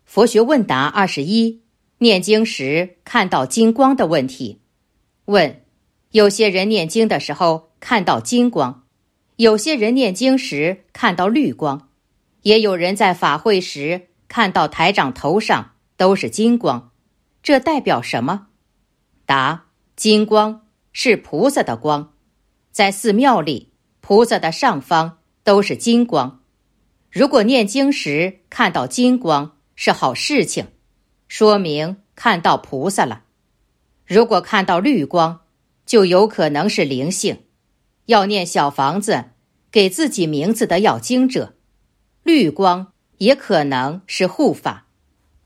佛学问答21，念经时看到金光的问题。问：有些人念经的时候看到金光，有些人念经时看到绿光，也有人在法会时看到台长头上都是金光，这代表什么？答：金光是菩萨的光，在寺庙里，菩萨的上方都是金光。如果念经时看到金光是好事情，说明看到菩萨了。如果看到绿光，就有可能是灵性，要念小房子给自己名字的要经者。绿光也可能是护法。